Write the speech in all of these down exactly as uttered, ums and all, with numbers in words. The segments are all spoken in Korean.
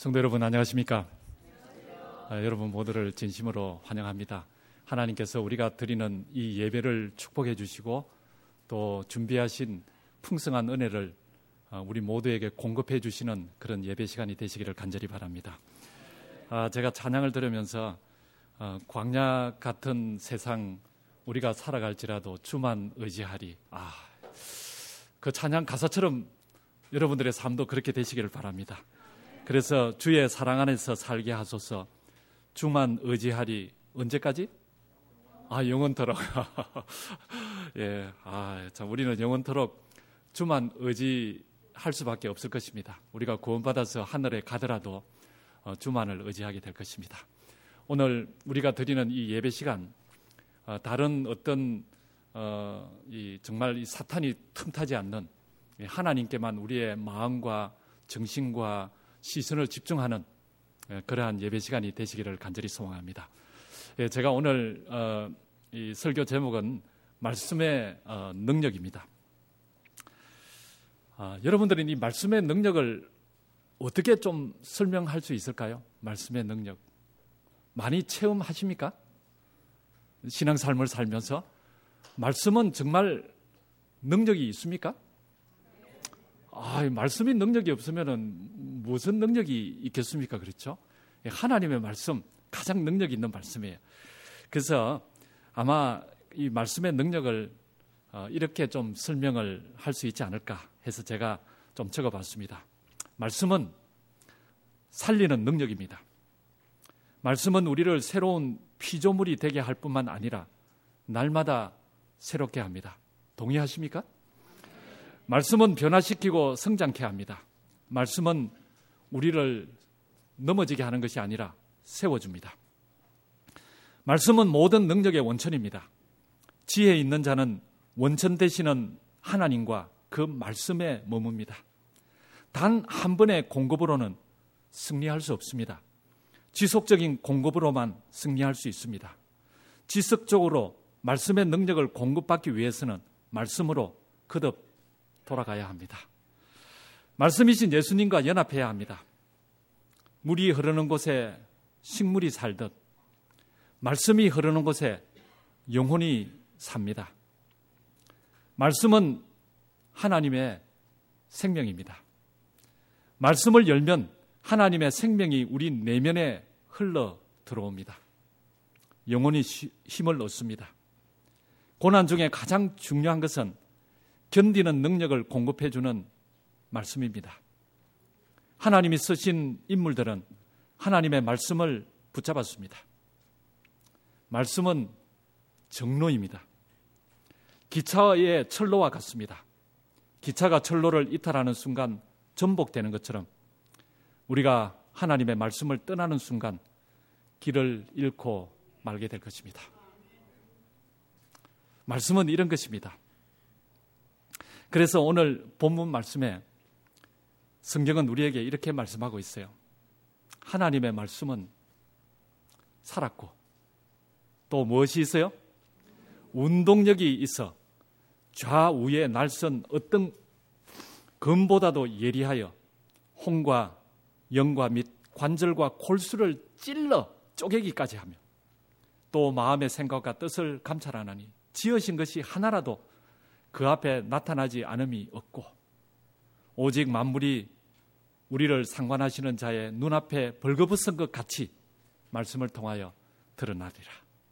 성도 여러분 안녕하십니까? 아, 여러분 모두를 진심으로 환영합니다. 하나님께서 우리가 드리는 이 예배를 축복해 주시고 또 준비하신 풍성한 은혜를 우리 모두에게 공급해 주시는 그런 예배 시간이 되시기를 간절히 바랍니다. 아, 제가 찬양을 들으면서 어, 광야 같은 세상 우리가 살아갈지라도 주만 의지하리. 아, 그 찬양 가사처럼 여러분들의 삶도 그렇게 되시기를 바랍니다. 그래서 주의 사랑 안에서 살게 하소서. 주만 의지하리. 언제까지? 아, 영원토록. 예, 아, 참 우리는 영원토록 주만 의지할 수밖에 없을 것입니다. 우리가 구원받아서 하늘에 가더라도 어, 주만을 의지하게 될 것입니다. 오늘 우리가 드리는 이 예배 시간, 어, 다른 어떤 어, 이 정말 이 사탄이 틈타지 않는 하나님께만 우리의 마음과 정신과 시선을 집중하는 그러한 예배 시간이 되시기를 간절히 소망합니다. 제가 오늘 어, 이 설교 제목은 말씀의 어, 능력입니다. 아, 여러분들은 이 말씀의 능력을 어떻게 좀 설명할 수 있을까요? 말씀의 능력 많이 체험하십니까? 신앙삶을 살면서 말씀은 정말 능력이 있습니까? 아, 말씀이 능력이 없으면은 무슨 능력이 있겠습니까? 그렇죠? 하나님의 말씀, 가장 능력이 있는 말씀이에요. 그래서 아마 이 말씀의 능력을 이렇게 좀 설명을 할 수 있지 않을까 해서 제가 좀 적어봤습니다. 말씀은 살리는 능력입니다. 말씀은 우리를 새로운 피조물이 되게 할 뿐만 아니라 날마다 새롭게 합니다. 동의하십니까? 말씀은 변화시키고 성장케 합니다. 말씀은 우리를 넘어지게 하는 것이 아니라 세워줍니다. 말씀은 모든 능력의 원천입니다. 지혜 있는 자는 원천 되시는 하나님과 그 말씀에 머뭅니다. 단 한 번의 공급으로는 승리할 수 없습니다. 지속적인 공급으로만 승리할 수 있습니다. 지속적으로 말씀의 능력을 공급받기 위해서는 말씀으로 거듭 돌아가야 합니다. 말씀이신 예수님과 연합해야 합니다. 물이 흐르는 곳에 식물이 살듯 말씀이 흐르는 곳에 영혼이 삽니다. 말씀은 하나님의 생명입니다. 말씀을 열면 하나님의 생명이 우리 내면에 흘러 들어옵니다. 영혼이 힘을 얻습니다. 고난 중에 가장 중요한 것은 견디는 능력을 공급해주는 말씀입니다. 하나님이 쓰신 인물들은 하나님의 말씀을 붙잡았습니다. 말씀은 정로입니다. 기차의 철로와 같습니다. 기차가 철로를 이탈하는 순간 전복되는 것처럼 우리가 하나님의 말씀을 떠나는 순간 길을 잃고 말게 될 것입니다. 말씀은 이런 것입니다. 그래서 오늘 본문 말씀에 성경은 우리에게 이렇게 말씀하고 있어요. 하나님의 말씀은 살았고 또 무엇이 있어요? 운동력이 있어 좌우의 날선 어떤 검보다도 예리하여 혼과 영과 및 관절과 골수를 찔러 쪼개기까지 하며 또 마음의 생각과 뜻을 감찰하나니 지으신 것이 하나라도 그 앞에 나타나지 않음이 없고 오직 만물이 우리를 상관하시는 자의 눈앞에 벌거벗은 것 같이 말씀을 통하여 드러나리라.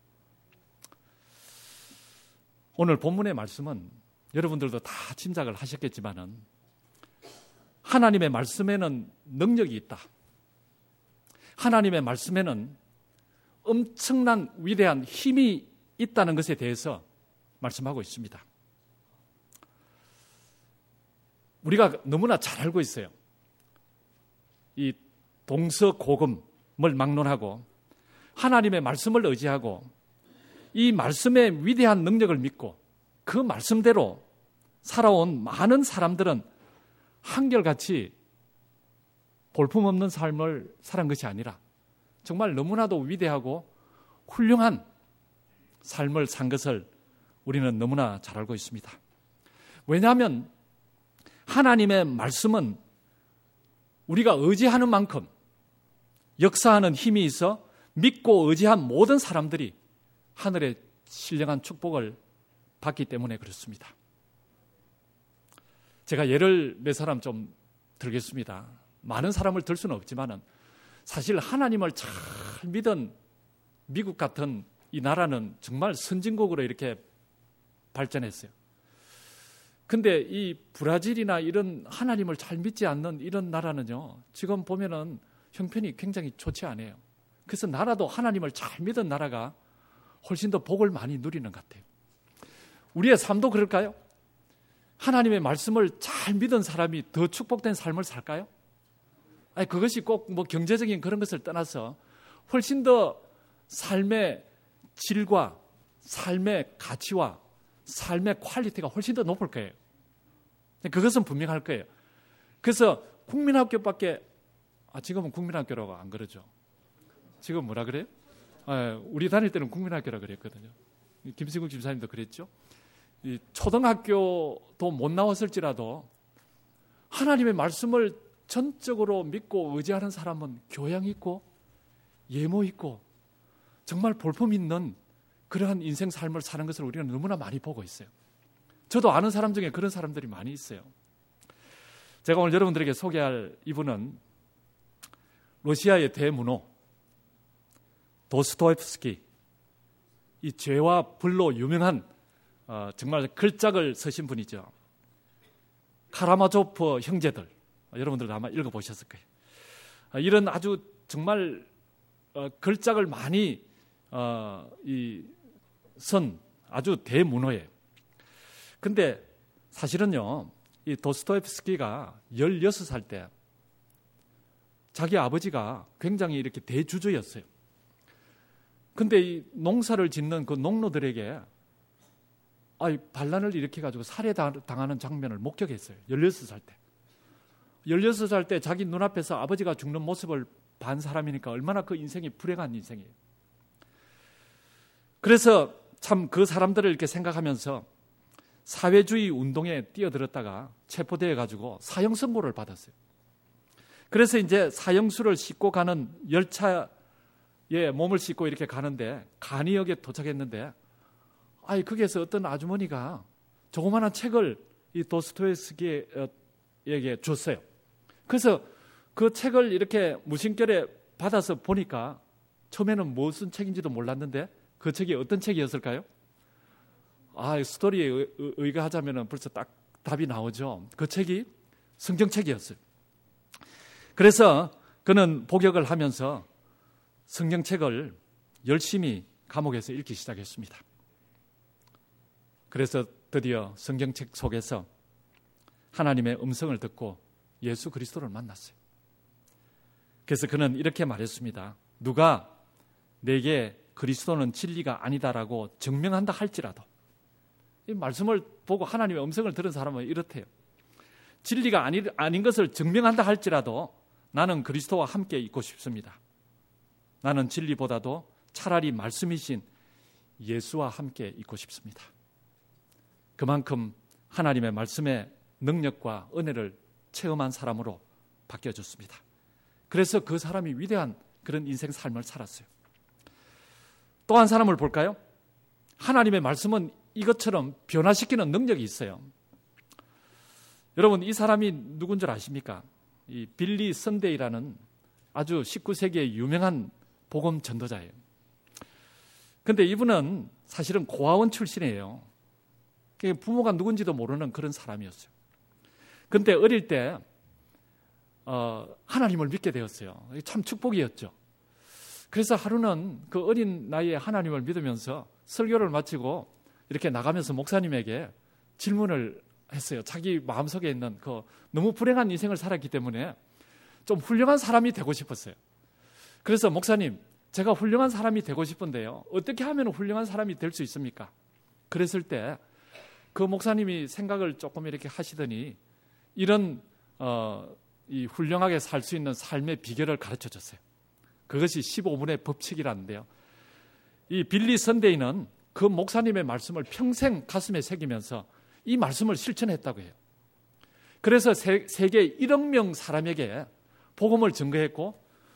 오늘 본문의 말씀은 여러분들도 다 짐작을 하셨겠지만은 하나님의 말씀에는 능력이 있다. 하나님의 말씀에는 엄청난 위대한 힘이 있다는 것에 대해서 말씀하고 있습니다. 우리가 너무나 잘 알고 있어요. 이 동서고금을 막론하고 하나님의 말씀을 의지하고 이 말씀의 위대한 능력을 믿고 그 말씀대로 살아온 많은 사람들은 한결같이 볼품없는 삶을 살은 것이 아니라 정말 너무나도 위대하고 훌륭한 삶을 산 것을 우리는 너무나 잘 알고 있습니다. 왜냐하면 하나님의 말씀은 우리가 의지하는 만큼 역사하는 힘이 있어 믿고 의지한 모든 사람들이 하늘의 신령한 축복을 받기 때문에 그렇습니다. 제가 예를 몇 사람 좀 들겠습니다. 많은 사람을 들 수는 없지만은 사실 하나님을 잘 믿은 미국 같은 이 나라는 정말 선진국으로 이렇게 발전했어요. 근데 이 브라질이나 이런 하나님을 잘 믿지 않는 이런 나라는요, 지금 보면은 형편이 굉장히 좋지 않아요. 그래서 나라도 하나님을 잘 믿은 나라가 훨씬 더 복을 많이 누리는 것 같아요. 우리의 삶도 그럴까요? 하나님의 말씀을 잘 믿은 사람이 더 축복된 삶을 살까요? 아니, 그것이 꼭 뭐 경제적인 그런 것을 떠나서 훨씬 더 삶의 질과 삶의 가치와 삶의 퀄리티가 훨씬 더 높을 거예요. 그것은 분명할 거예요. 그래서 국민학교밖에, 아, 지금은 국민학교라고 안 그러죠. 지금 뭐라 그래요? 아, 우리 다닐 때는 국민학교라 그랬거든요. 김승국 집사님도 그랬죠. 이 초등학교도 못 나왔을지라도 하나님의 말씀을 전적으로 믿고 의지하는 사람은 교양 있고 예모 있고 정말 볼품 있는 그러한 인생 삶을 사는 것을 우리는 너무나 많이 보고 있어요. 저도 아는 사람 중에 그런 사람들이 많이 있어요. 제가 오늘 여러분들에게 소개할 이분은 러시아의 대문호 도스토옙스키, 이 죄와 불로 유명한 어, 정말 글작을 쓰신 분이죠. 카라마조프 형제들, 어, 여러분들도 아마 읽어보셨을 거예요. 어, 이런 아주 정말 어, 글작을 많이 어, 이, 쓴 아주 대문호예요. 근데 사실은요, 이 도스토옙스키가 열여섯 살 때 자기 아버지가 굉장히 이렇게 대주주였어요. 근데 이 농사를 짓는 그 농노들에게 아이, 반란을 일으켜가지고 살해당하는 장면을 목격했어요. 열여섯 살 때. 열여섯 살 때 자기 눈앞에서 아버지가 죽는 모습을 본 사람이니까 얼마나 그 인생이 불행한 인생이에요. 그래서 참 그 사람들을 이렇게 생각하면서 사회주의 운동에 뛰어들었다가 체포되어 가지고 사형 선고를 받았어요. 그래서 이제 사형수를 싣고 가는 열차에 몸을 싣고 이렇게 가는데 간이역에 도착했는데, 아이, 거기에서 어떤 아주머니가 조그마한 책을 이 도스토옙스키에게 줬어요. 그래서 그 책을 이렇게 무심결에 받아서 보니까 처음에는 무슨 책인지도 몰랐는데 그 책이 어떤 책이었을까요? 아, 스토리에 의거하자면 벌써 딱 답이 나오죠. 그 책이 성경책이었어요. 그래서 그는 복역을 하면서 성경책을 열심히 감옥에서 읽기 시작했습니다. 그래서 드디어 성경책 속에서 하나님의 음성을 듣고 예수 그리스도를 만났어요. 그래서 그는 이렇게 말했습니다. 누가 내게 그리스도는 진리가 아니다라고 증명한다 할지라도, 이 말씀을 보고 하나님의 음성을 들은 사람은 이렇대요. 진리가 아니, 아닌 것을 증명한다 할지라도 나는 그리스도와 함께 있고 싶습니다. 나는 진리보다도 차라리 말씀이신 예수와 함께 있고 싶습니다. 그만큼 하나님의 말씀의 능력과 은혜를 체험한 사람으로 바뀌어졌습니다. 그래서 그 사람이 위대한 그런 인생 삶을 살았어요. 또 한 사람을 볼까요? 하나님의 말씀은 이것처럼 변화시키는 능력이 있어요. 여러분, 이 사람이 누군 줄 아십니까? 이 빌리 선데이라는 아주 십구 세기의 유명한 복음 전도자예요. 근데 이분은 사실은 고아원 출신이에요. 부모가 누군지도 모르는 그런 사람이었어요. 근데 어릴 때 어, 하나님을 믿게 되었어요. 참 축복이었죠. 그래서 하루는 그 어린 나이에 하나님을 믿으면서 설교를 마치고 이렇게 나가면서 목사님에게 질문을 했어요. 자기 마음속에 있는 그 너무 불행한 인생을 살았기 때문에 좀 훌륭한 사람이 되고 싶었어요. 그래서 목사님, 제가 훌륭한 사람이 되고 싶은데요, 어떻게 하면 훌륭한 사람이 될 수 있습니까? 그랬을 때 그 목사님이 생각을 조금 이렇게 하시더니 이런 어, 이 훌륭하게 살 수 있는 삶의 비결을 가르쳐 줬어요. 그것이 십오 분의 법칙이라는데요. 이 빌리 선데이는 그 목사님의 말씀을 평생 가슴에 새기면서 이 말씀을 실천했다고 해요. 그래서 세, 세계 일억 명 사람에게 복음을 증거했고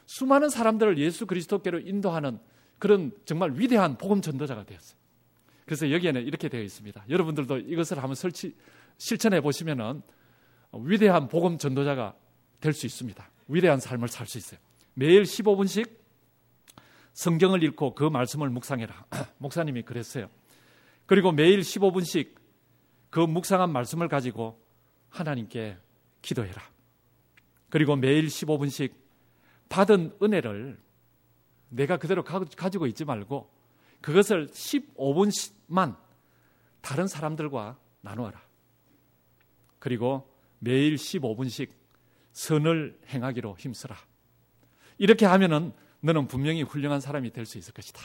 수많은 사람들을 예수 그리스도께로 인도하는 그런 정말 위대한 복음 전도자가 되었어요. 그래서 여기에는 이렇게 되어 있습니다. 여러분들도 이것을 한번 설치, 실천해 보시면은 위대한 복음 전도자가 될 수 있습니다. 위대한 삶을 살 수 있어요. 매일 십오 분씩 성경을 읽고 그 말씀을 묵상해라. 목사님이 그랬어요. 그리고 매일 십오 분씩 그 묵상한 말씀을 가지고 하나님께 기도해라. 그리고 매일 십오 분씩 받은 은혜를 내가 그대로 가지고 있지 말고 그것을 십오 분만 다른 사람들과 나누어라. 그리고 매일 십오 분씩 선을 행하기로 힘쓰라. 이렇게 하면은 너는 분명히 훌륭한 사람이 될 수 있을 것이다.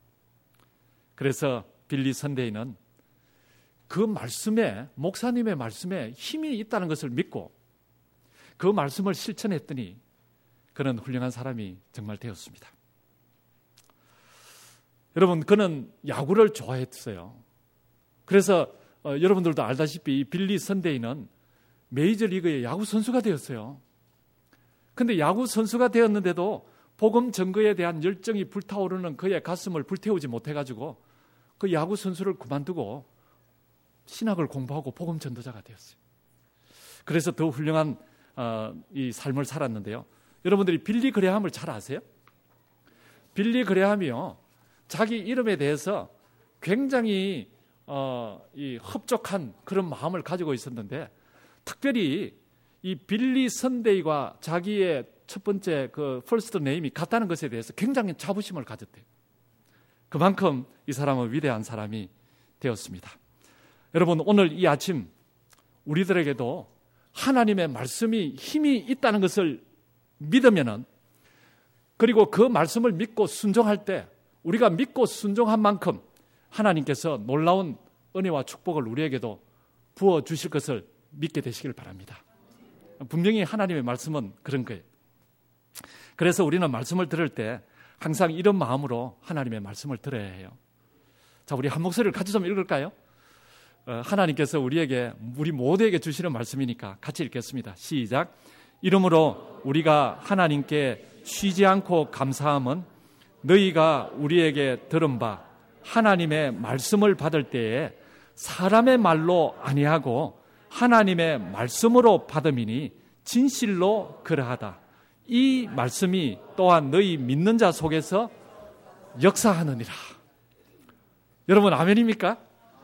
그래서 빌리 선대인은 그 말씀에, 목사님의 말씀에 힘이 있다는 것을 믿고 그 말씀을 실천했더니 그는 훌륭한 사람이 정말 되었습니다. 여러분, 그는 야구를 좋아했어요. 그래서 어, 여러분들도 알다시피 빌리 선대인은 메이저리그의 야구 선수가 되었어요. 그런데 야구 선수가 되었는데도 복음 전거에 대한 열정이 불타오르는 그의 가슴을 불태우지 못해가지고 그 야구 선수를 그만두고 신학을 공부하고 복음 전도자가 되었어요. 그래서 더 훌륭한 어, 이 삶을 살았는데요. 여러분들이 빌리 그레함을 잘 아세요? 빌리 그레함이요, 자기 이름에 대해서 굉장히 어, 이 흡족한 그런 마음을 가지고 있었는데, 특별히 이 빌리 선데이와 자기의 첫 번째 그 퍼스트 네임이 같다는 것에 대해서 굉장히 자부심을 가졌대요. 그만큼 이 사람은 위대한 사람이 되었습니다. 여러분, 오늘 이 아침 우리들에게도 하나님의 말씀이 힘이 있다는 것을 믿으면은, 그리고 그 말씀을 믿고 순종할 때 우리가 믿고 순종한 만큼 하나님께서 놀라운 은혜와 축복을 우리에게도 부어주실 것을 믿게 되시길 바랍니다. 분명히 하나님의 말씀은 그런 거예요. 그래서 우리는 말씀을 들을 때 항상 이런 마음으로 하나님의 말씀을 들어야 해요. 자, 우리 한 목소리를 같이 좀 읽을까요? 어, 하나님께서 우리에게, 우리 모두에게 주시는 말씀이니까 같이 읽겠습니다. 시작. 이러므로 우리가 하나님께 쉬지 않고 감사함은 너희가 우리에게 들은 바 하나님의 말씀을 받을 때에 사람의 말로 아니하고 하나님의 말씀으로 받음이니 진실로 그러하다. 이 말씀이 또한 너희 믿는 자 속에서 역사하느니라. 여러분, 아멘입니까?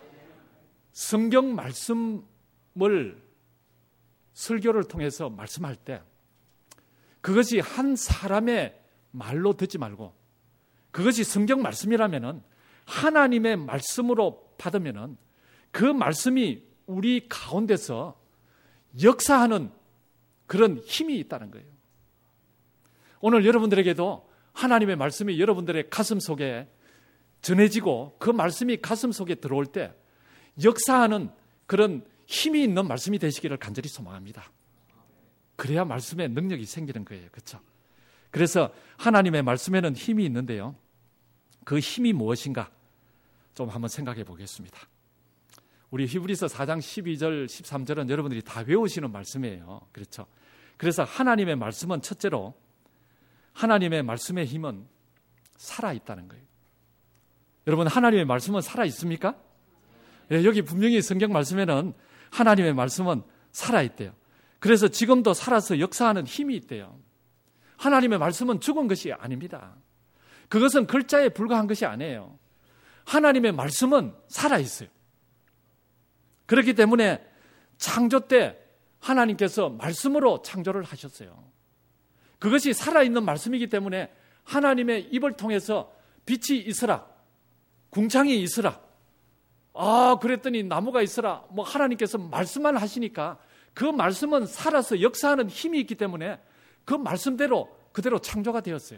성경 말씀을 설교를 통해서 말씀할 때 그것이 한 사람의 말로 듣지 말고 그것이 성경 말씀이라면은 하나님의 말씀으로 받으면은 그 말씀이 우리 가운데서 역사하는 그런 힘이 있다는 거예요. 오늘 여러분들에게도 하나님의 말씀이 여러분들의 가슴 속에 전해지고 그 말씀이 가슴 속에 들어올 때 역사하는 그런 힘이 있는 말씀이 되시기를 간절히 소망합니다. 그래야 말씀에 능력이 생기는 거예요. 그렇죠? 그래서 하나님의 말씀에는 힘이 있는데요. 그 힘이 무엇인가 좀 한번 생각해 보겠습니다. 우리 히브리서 사 장 십이 절, 십삼 절은 여러분들이 다 외우시는 말씀이에요. 그렇죠? 그래서 하나님의 말씀은 첫째로 하나님의 말씀의 힘은 살아있다는 거예요. 여러분, 하나님의 말씀은 살아있습니까? 예, 여기 분명히 성경 말씀에는 하나님의 말씀은 살아있대요. 그래서 지금도 살아서 역사하는 힘이 있대요. 하나님의 말씀은 죽은 것이 아닙니다. 그것은 글자에 불과한 것이 아니에요. 하나님의 말씀은 살아있어요. 그렇기 때문에 창조 때 하나님께서 말씀으로 창조를 하셨어요. 그것이 살아있는 말씀이기 때문에 하나님의 입을 통해서 빛이 있으라, 궁창이 있으라, 아 그랬더니 나무가 있으라, 뭐 하나님께서 말씀만 하시니까 그 말씀은 살아서 역사하는 힘이 있기 때문에 그 말씀대로 그대로 창조가 되었어요.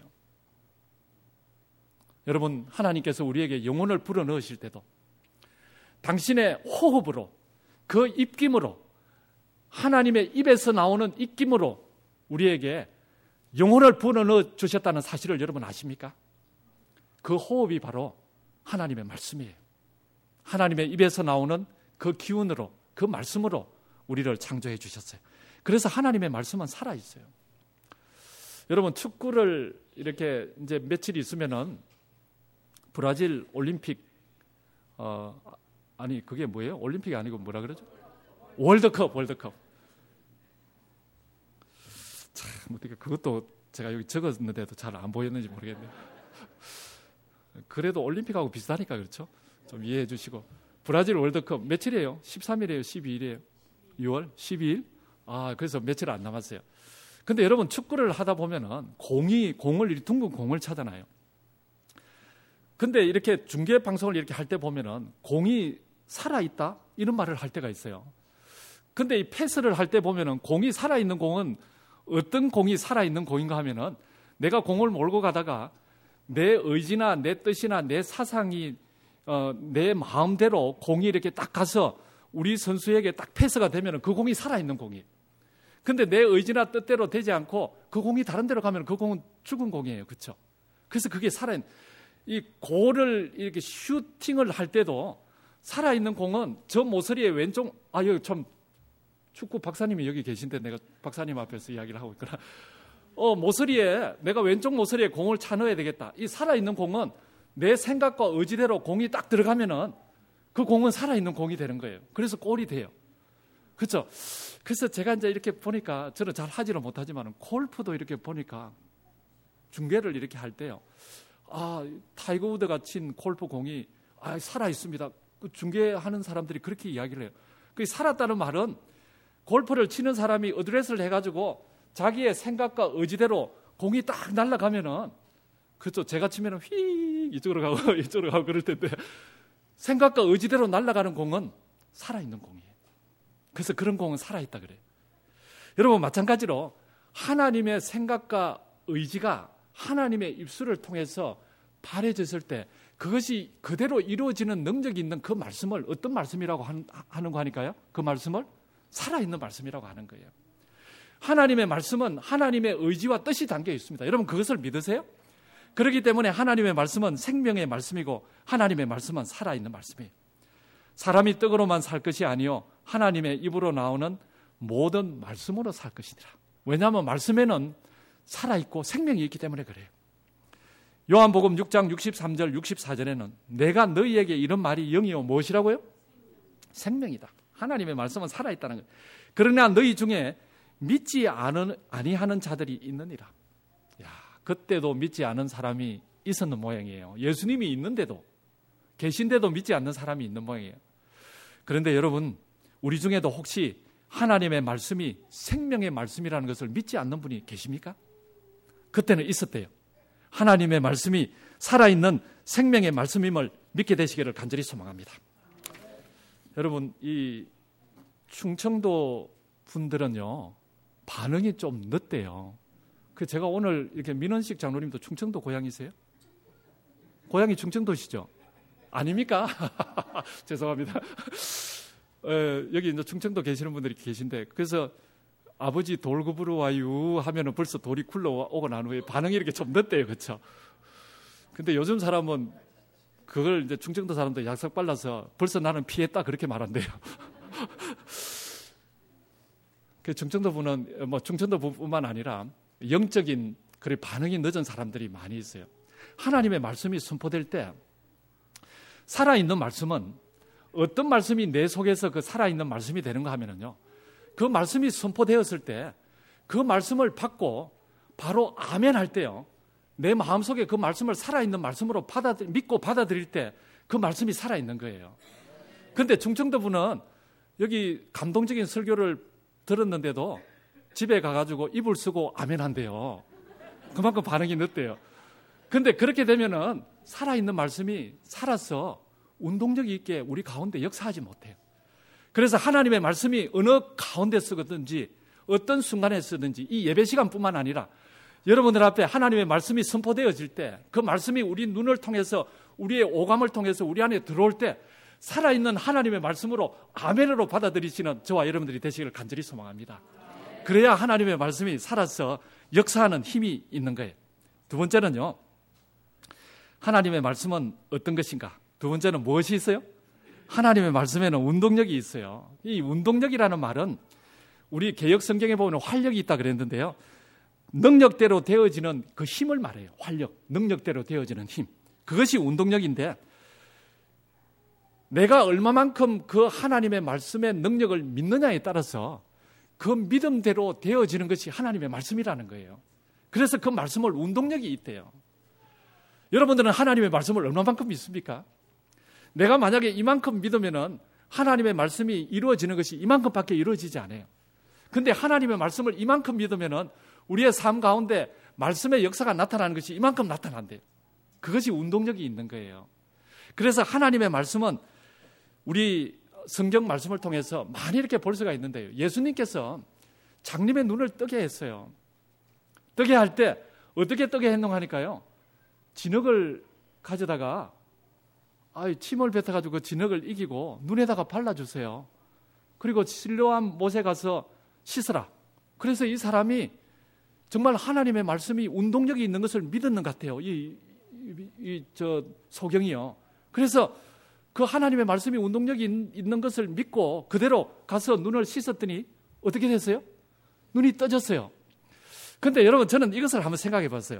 여러분, 하나님께서 우리에게 영혼을 불어넣으실 때도 당신의 호흡으로, 그 입김으로, 하나님의 입에서 나오는 입김으로 우리에게 영혼을 불어넣어 주셨다는 사실을 여러분 아십니까? 그 호흡이 바로 하나님의 말씀이에요. 하나님의 입에서 나오는 그 기운으로, 그 말씀으로 우리를 창조해 주셨어요. 그래서 하나님의 말씀은 살아있어요. 여러분 축구를 이렇게 이제 며칠 있으면은 브라질 올림픽 어 아니 그게 뭐예요? 올림픽이 아니고 뭐라 그러죠? 월드컵, 월드컵. 참 어떻게 그것도 제가 여기 적었는데도 잘 안 보였는지 모르겠네요. 그래도 올림픽하고 비슷하니까 그렇죠? 좀 이해해 주시고. 브라질 월드컵 며칠이에요? 십삼 일이에요? 십이 일이에요? 유월 십이 일? 아, 그래서 며칠 안 남았어요. 근데 여러분 축구를 하다 보면은 공이 공을 이 둥근 공을 차잖아요. 근데 이렇게 중계 방송을 이렇게 할 때 보면은 공이 살아 있다 이런 말을 할 때가 있어요. 근데 이 패스를 할 때 보면은 공이 살아 있는 공은 어떤 공이 살아 있는 공인가 하면은 내가 공을 몰고 가다가 내 의지나 내 뜻이나 내 사상이 어, 내 마음대로 공이 이렇게 딱 가서 우리 선수에게 딱 패스가 되면은 그 공이 살아 있는 공이에요. 근데 내 의지나 뜻대로 되지 않고 그 공이 다른 데로 가면 그 공은 죽은 공이에요. 그렇죠? 그래서 그게 살아있는 이 골을 이렇게 슈팅을 할 때도 살아있는 공은 저 모서리의 왼쪽 아 여기 참 축구 박사님이 여기 계신데 내가 박사님 앞에서 이야기를 하고 있구나. 어 모서리에 내가 왼쪽 모서리에 공을 차 넣어야 되겠다. 이 살아있는 공은 내 생각과 의지대로 공이 딱 들어가면은 그 공은 살아있는 공이 되는 거예요. 그래서 골이 돼요. 그렇죠? 그래서 제가 이제 이렇게 보니까 저는 잘 하지는 못하지만 골프도 이렇게 보니까 중계를 이렇게 할 때요. 아, 타이거 우드가 친 골프 공이 아, 살아 있습니다. 그 중계하는 사람들이 그렇게 이야기를 해요. 그 살았다는 말은 골프를 치는 사람이 어드레스를 해가지고 자기의 생각과 의지대로 공이 딱 날아가면은 그렇죠. 제가 치면은 휘 이쪽으로 가고 이쪽으로 가고 그럴 텐데 생각과 의지대로 날아가는 공은 살아있는 공이에요. 그래서 그런 공은 살아있다 그래요. 여러분 마찬가지로 하나님의 생각과 의지가 하나님의 입술을 통해서 발해졌을 때 그것이 그대로 이루어지는 능력이 있는 그 말씀을 어떤 말씀이라고 하는 거 하니까요? 그 말씀을 살아있는 말씀이라고 하는 거예요. 하나님의 말씀은 하나님의 의지와 뜻이 담겨 있습니다. 여러분 그것을 믿으세요? 그렇기 때문에 하나님의 말씀은 생명의 말씀이고 하나님의 말씀은 살아있는 말씀이에요. 사람이 떡으로만 살 것이 아니요 하나님의 입으로 나오는 모든 말씀으로 살 것이니라. 왜냐하면 말씀에는 살아있고 생명이 있기 때문에 그래요. 요한복음 육 장 육십삼 절 육십사 절에는 내가 너희에게 이런 말이 영이요 무엇이라고요? 생명이다. 하나님의 말씀은 살아있다는 거예요. 그러나 너희 중에 믿지 않은, 아니하는 자들이 있느니라. 야, 그때도 믿지 않은 사람이 있었는 모양이에요. 예수님이 있는데도 계신데도 믿지 않는 사람이 있는 모양이에요. 그런데 여러분 우리 중에도 혹시 하나님의 말씀이 생명의 말씀이라는 것을 믿지 않는 분이 계십니까? 그때는 있었대요. 하나님의 말씀이 살아있는 생명의 말씀임을 믿게 되시기를 간절히 소망합니다. 여러분 이 충청도 분들은요 반응이 좀 늦대요. 그 제가 오늘 이렇게 민원식 장로님도 충청도 고향이세요? 고향이 충청도시죠? 아닙니까? 죄송합니다. 에, 여기 이제 충청도 계시는 분들이 계신데 그래서 아버지 돌구부로 와유 하면은 벌써 돌이 굴러오고 난 후에 반응이 이렇게 좀 늦대요. 그렇죠? 근데 요즘 사람은 그걸 이제 충청도 사람들 약삭 발라서 벌써 나는 피했다 그렇게 말한대요. 그 충청도 분은 뭐 충청도 뿐만 아니라 영적인 그래 반응이 늦은 사람들이 많이 있어요. 하나님의 말씀이 선포될 때 살아있는 말씀은 어떤 말씀이 내 속에서 그 살아있는 말씀이 되는가 하면은요. 그 말씀이 선포되었을 때 그 말씀을 받고 바로 아멘 할 때요. 내 마음속에 그 말씀을 살아있는 말씀으로 받아들, 믿고 받아들일 때 그 말씀이 살아있는 거예요. 그런데 충청도 분은 여기 감동적인 설교를 들었는데도 집에 가가지고 이불 쓰고 아멘 한대요. 그만큼 반응이 늦대요. 그런데 그렇게 되면은 살아있는 말씀이 살아서 운동력 있게 우리 가운데 역사하지 못해요. 그래서 하나님의 말씀이 어느 가운데 쓰든지 어떤 순간에 쓰든지 이 예배 시간뿐만 아니라 여러분들 앞에 하나님의 말씀이 선포되어질 때 그 말씀이 우리 눈을 통해서 우리의 오감을 통해서 우리 안에 들어올 때 살아있는 하나님의 말씀으로 아멘으로 받아들이시는 저와 여러분들이 되시기를 간절히 소망합니다. 그래야 하나님의 말씀이 살아서 역사하는 힘이 있는 거예요. 두 번째는요. 하나님의 말씀은 어떤 것인가? 두 번째는 무엇이 있어요? 하나님의 말씀에는 운동력이 있어요. 이 운동력이라는 말은 우리 개역 성경에 보면 활력이 있다 그랬는데요. 능력대로 되어지는 그 힘을 말해요. 활력, 능력대로 되어지는 힘. 그것이 운동력인데 내가 얼마만큼 그 하나님의 말씀의 능력을 믿느냐에 따라서 그 믿음대로 되어지는 것이 하나님의 말씀이라는 거예요. 그래서 그 말씀을 운동력이 있대요. 여러분들은 하나님의 말씀을 얼마만큼 믿습니까? 내가 만약에 이만큼 믿으면은 하나님의 말씀이 이루어지는 것이 이만큼밖에 이루어지지 않아요. 근데 하나님의 말씀을 이만큼 믿으면은 우리의 삶 가운데 말씀의 역사가 나타나는 것이 이만큼 나타난대요. 그것이 운동력이 있는 거예요. 그래서 하나님의 말씀은 우리 성경 말씀을 통해서 많이 이렇게 볼 수가 있는데요. 예수님께서 장님의 눈을 뜨게 했어요. 뜨게 할 때 어떻게 뜨게 행동하니까요. 진흙을 가져다가 아, 침을 뱉어가지고 그 진흙을 이기고 눈에다가 발라주세요. 그리고 실로암 못에 가서 씻으라. 그래서 이 사람이 정말 하나님의 말씀이 운동력이 있는 것을 믿었는 것 같아요. 이, 이, 이 저 소경이요. 그래서 그 하나님의 말씀이 운동력이 있는 것을 믿고 그대로 가서 눈을 씻었더니 어떻게 됐어요? 눈이 떠졌어요. 그런데 여러분 저는 이것을 한번 생각해 봤어요.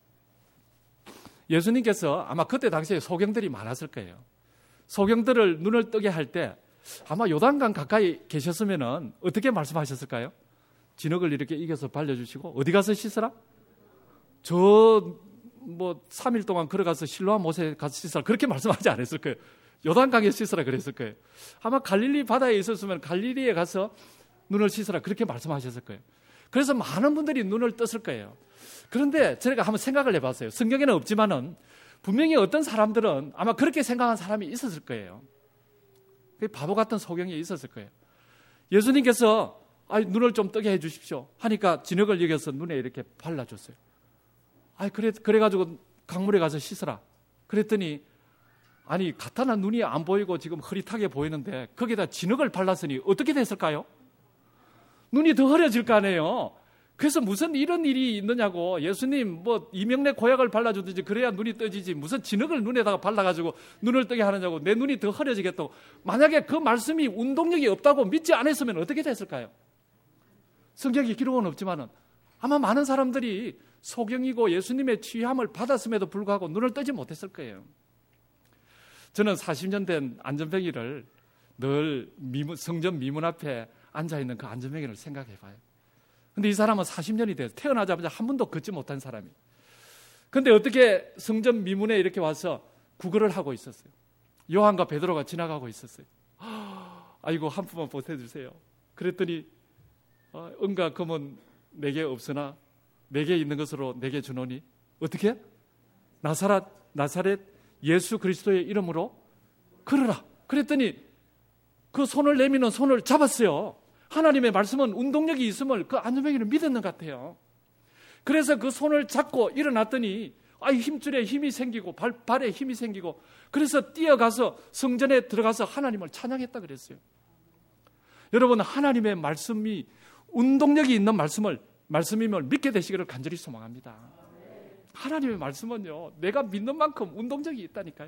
예수님께서 아마 그때 당시에 소경들이 많았을 거예요. 소경들을 눈을 뜨게 할 때 아마 요단강 가까이 계셨으면 어떻게 말씀하셨을까요? 진흙을 이렇게 이겨서 발려주시고 어디 가서 씻으라? 저 뭐 삼 일 동안 걸어가서 실로암 못에 가서 씻으라 그렇게 말씀하지 않았을 거예요. 요단강에 씻으라 그랬을 거예요. 아마 갈릴리 바다에 있었으면 갈릴리에 가서 눈을 씻으라 그렇게 말씀하셨을 거예요. 그래서 많은 분들이 눈을 떴을 거예요. 그런데 제가 한번 생각을 해봤어요. 성경에는 없지만은 분명히 어떤 사람들은 아마 그렇게 생각한 사람이 있었을 거예요. 바보 같은 소경이 있었을 거예요. 예수님께서 아, 눈을 좀 뜨게 해 주십시오 하니까 진흙을 여겨서 눈에 이렇게 발라줬어요. 아, 그래, 그래가지고 강물에 가서 씻으라. 그랬더니 아니 가타나 눈이 안 보이고 지금 흐릿하게 보이는데 거기다 진흙을 발랐으니 어떻게 됐을까요? 눈이 더 흐려질 거 아니에요. 그래서 무슨 이런 일이 있느냐고 예수님 뭐 이명래 고약을 발라주든지 그래야 눈이 떠지지 무슨 진흙을 눈에다가 발라가지고 눈을 뜨게 하느냐고 내 눈이 더 흐려지겠다고. 만약에 그 말씀이 운동력이 없다고 믿지 않았으면 어떻게 됐을까요? 성경에 기록은 없지만은 아마 많은 사람들이 소경이고 예수님의 취함을 받았음에도 불구하고 눈을 뜨지 못했을 거예요. 저는 사십 년 된 안전병이를 늘 미문, 성전 미문 앞에 앉아있는 그 안전병이를 생각해 봐요. 근데 이 사람은 사십 년이 돼서 태어나자마자 한 번도 걷지 못한 사람이에요. 근데 어떻게 성전 미문에 이렇게 와서 구걸을 하고 있었어요. 요한과 베드로가 지나가고 있었어요. 아이고 한 푼만 보태주세요. 그랬더니 어, 은과 금은 내게 없으나 내게 있는 것으로 내게 주노니 어떻게? 나사렛, 나사렛 예수 그리스도의 이름으로 걸으라. 그랬더니 그 손을 내미는 손을 잡았어요. 하나님의 말씀은 운동력이 있음을 그 안전병이는 믿었는 것 같아요. 그래서 그 손을 잡고 일어났더니 아, 힘줄에 힘이 생기고 발, 발에 힘이 생기고 그래서 뛰어가서 성전에 들어가서 하나님을 찬양했다 그랬어요. 여러분 하나님의 말씀이 운동력이 있는 말씀을 말씀임을 믿게 되시기를 간절히 소망합니다. 하나님의 말씀은요 내가 믿는 만큼 운동력이 있다니까요.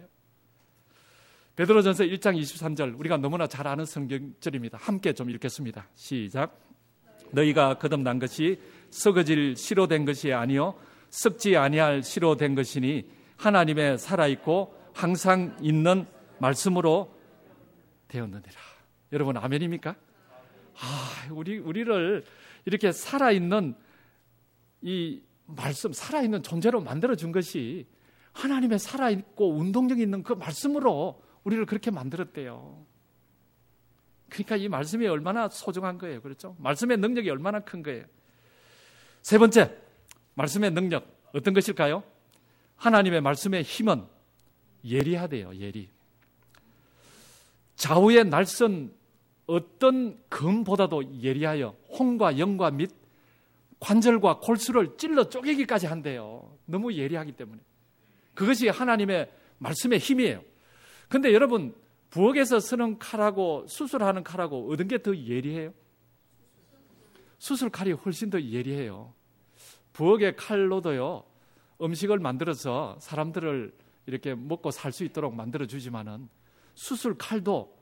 베드로전서 일 장 이십삼 절 우리가 너무나 잘 아는 성경절입니다. 함께 좀 읽겠습니다. 시작. 너희가 거듭난 것이 썩어질 씨로 된 것이 아니요 썩지 아니할 씨로 된 것이니 하나님의 살아있고 항상 있는 말씀으로 되었느니라. 여러분 아멘입니까? 아, 우리, 우리를 이렇게 살아있는 이 말씀, 살아있는 존재로 만들어준 것이 하나님의 살아있고 운동력 있는 그 말씀으로 우리를 그렇게 만들었대요. 그러니까 이 말씀이 얼마나 소중한 거예요. 그렇죠? 말씀의 능력이 얼마나 큰 거예요. 세 번째, 말씀의 능력 어떤 것일까요? 하나님의 말씀의 힘은 예리하대요. 예리. 좌우의 날선 어떤 검보다도 예리하여 혼과 영과 및 관절과 골수를 찔러 쪼개기까지 한대요. 너무 예리하기 때문에. 그것이 하나님의 말씀의 힘이에요. 그런데 여러분 부엌에서 쓰는 칼하고 수술하는 칼하고 어떤 게 더 예리해요? 수술칼이 훨씬 더 예리해요. 부엌의 칼로도요 음식을 만들어서 사람들을 이렇게 먹고 살 수 있도록 만들어주지만은 수술칼도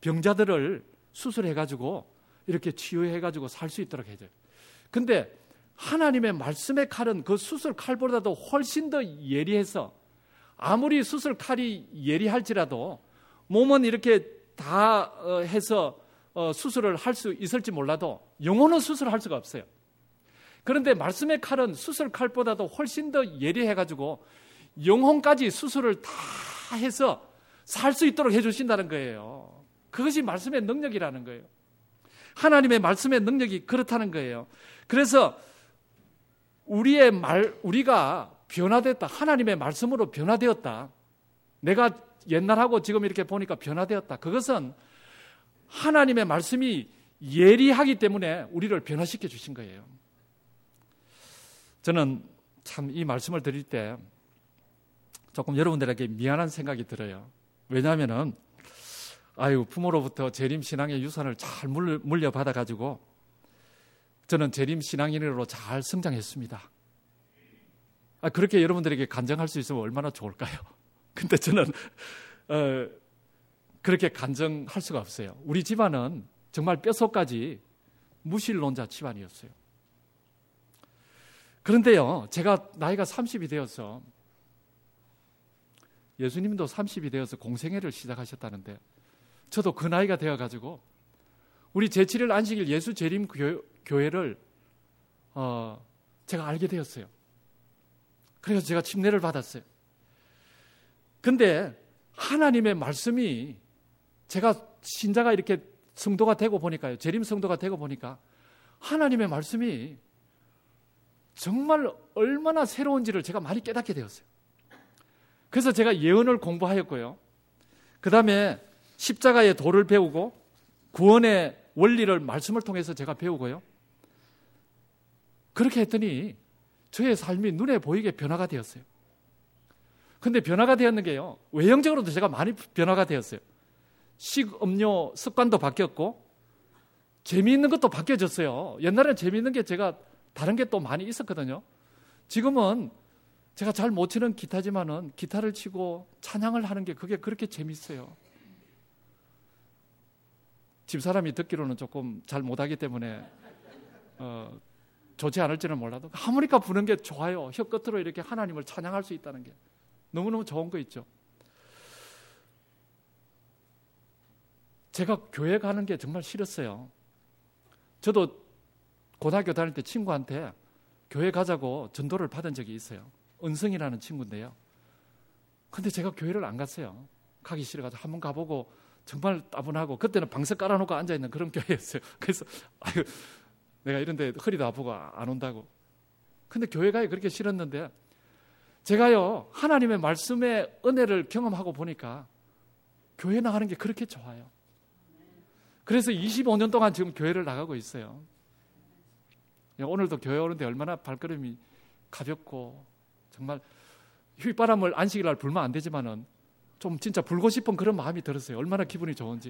병자들을 수술해가지고 이렇게 치유해가지고 살 수 있도록 해줘요. 근데 하나님의 말씀의 칼은 그 수술 칼보다도 훨씬 더 예리해서 아무리 수술 칼이 예리할지라도 몸은 이렇게 다 해서 수술을 할 수 있을지 몰라도 영혼은 수술할 수가 없어요. 그런데 말씀의 칼은 수술 칼보다도 훨씬 더 예리해가지고 영혼까지 수술을 다 해서 살 수 있도록 해주신다는 거예요. 그것이 말씀의 능력이라는 거예요. 하나님의 말씀의 능력이 그렇다는 거예요. 그래서 우리의 말, 우리가 변화됐다. 하나님의 말씀으로 변화되었다. 내가 옛날하고 지금 이렇게 보니까 변화되었다. 그것은 하나님의 말씀이 예리하기 때문에 우리를 변화시켜 주신 거예요. 저는 참 이 말씀을 드릴 때 조금 여러분들에게 미안한 생각이 들어요. 왜냐하면은 아유 부모로부터 재림 신앙의 유산을 잘 물려받아 가지고 저는 재림 신앙인으로 잘 성장했습니다. 아, 그렇게 여러분들에게 간증할 수 있으면 얼마나 좋을까요? 근데 저는 어, 그렇게 간증할 수가 없어요. 우리 집안은 정말 뼛속까지 무신론자 집안이었어요. 그런데요, 제가 나이가 삼십이 되어서 예수님도 삼십이 되어서 공생애를 시작하셨다는데 저도 그 나이가 되어가지고 우리 제칠 일 안식일 예수 재림 교회를 어, 제가 알게 되었어요. 그래서 제가 침례를 받았어요. 근데 하나님의 말씀이 제가 신자가 이렇게 성도가 되고 보니까요. 재림 성도가 되고 보니까 하나님의 말씀이 정말 얼마나 새로운지를 제가 많이 깨닫게 되었어요. 그래서 제가 예언을 공부하였고요. 그 다음에 십자가의 도를 배우고 구원의 원리를 말씀을 통해서 제가 배우고요. 그렇게 했더니 저의 삶이 눈에 보이게 변화가 되었어요. 근데 변화가 되었는 게요. 외형적으로도 제가 많이 변화가 되었어요. 식음료 습관도 바뀌었고 재미있는 것도 바뀌어졌어요. 옛날에는 재미있는 게 제가 다른 게 또 많이 있었거든요. 지금은 제가 잘 못 치는 기타지만은 기타를 치고 찬양을 하는 게 그게 그렇게 재밌어요. 집사람이 듣기로는 조금 잘 못하기 때문에 어, 좋지 않을지는 몰라도 하모니카 부는 게 좋아요. 혀 끝으로 이렇게 하나님을 찬양할 수 있다는 게 너무너무 좋은 거 있죠. 제가 교회 가는 게 정말 싫었어요. 저도 고등학교 다닐 때 친구한테 교회 가자고 전도를 받은 적이 있어요. 은성이라는 친구인데요. 근데 제가 교회를 안 갔어요. 가기 싫어가지고 한번 가보고 정말 따분하고 그때는 방석 깔아놓고 앉아있는 그런 교회였어요. 그래서 아유 내가 이런데 허리도 아프고 안 온다고. 근데 교회 가기 그렇게 싫었는데 제가요 하나님의 말씀의 은혜를 경험하고 보니까 교회 나가는 게 그렇게 좋아요. 그래서 이십오 년 동안 지금 교회를 나가고 있어요. 오늘도 교회 오는데 얼마나 발걸음이 가볍고 정말 휘바람을 안식일 날 불면 안 되지만은 좀 진짜 불고 싶은 그런 마음이 들었어요. 얼마나 기분이 좋은지.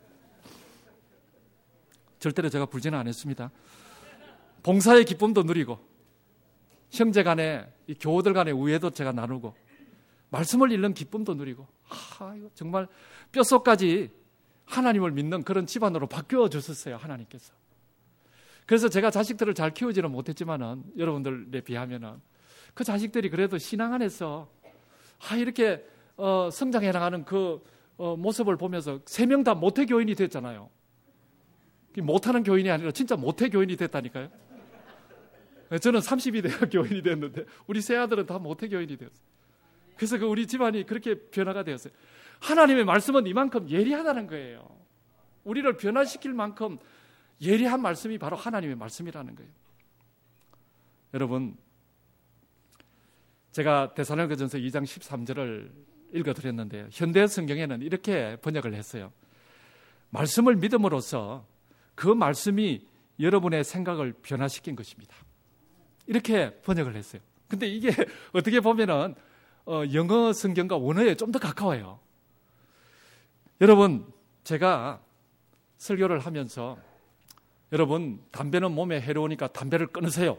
절대로 제가 불지는 않았습니다. 봉사의 기쁨도 누리고 형제 간에 이 교우들 간의 우애도 제가 나누고 말씀을 읽는 기쁨도 누리고 아, 이거 정말 뼛속까지 하나님을 믿는 그런 집안으로 바뀌어 주셨어요. 하나님께서. 그래서 제가 자식들을 잘 키우지는 못했지만은 여러분들에 비하면은 그 자식들이 그래도 신앙 안에서 아 이렇게 어, 성장해 나가는 그 어, 모습을 보면서 세 명 다 모태 교인이 됐잖아요. 못하는 교인이 아니라 진짜 모태 교인이 됐다니까요. 저는 삼십이 되어 교인이 됐는데 우리 세 아들은 다 모태 교인이 되었어요. 그래서 그 우리 집안이 그렇게 변화가 되었어요. 하나님의 말씀은 이만큼 예리하다는 거예요. 우리를 변화시킬 만큼 예리한 말씀이 바로 하나님의 말씀이라는 거예요. 여러분, 제가 데살로니가전서 이 장 십삼 절을 읽어드렸는데요. 현대 성경에는 이렇게 번역을 했어요. 말씀을 믿음으로써 그 말씀이 여러분의 생각을 변화시킨 것입니다. 이렇게 번역을 했어요. 근데 이게 어떻게 보면은 어, 영어 성경과 원어에 좀 더 가까워요. 여러분, 제가 설교를 하면서 여러분, 담배는 몸에 해로우니까 담배를 끊으세요.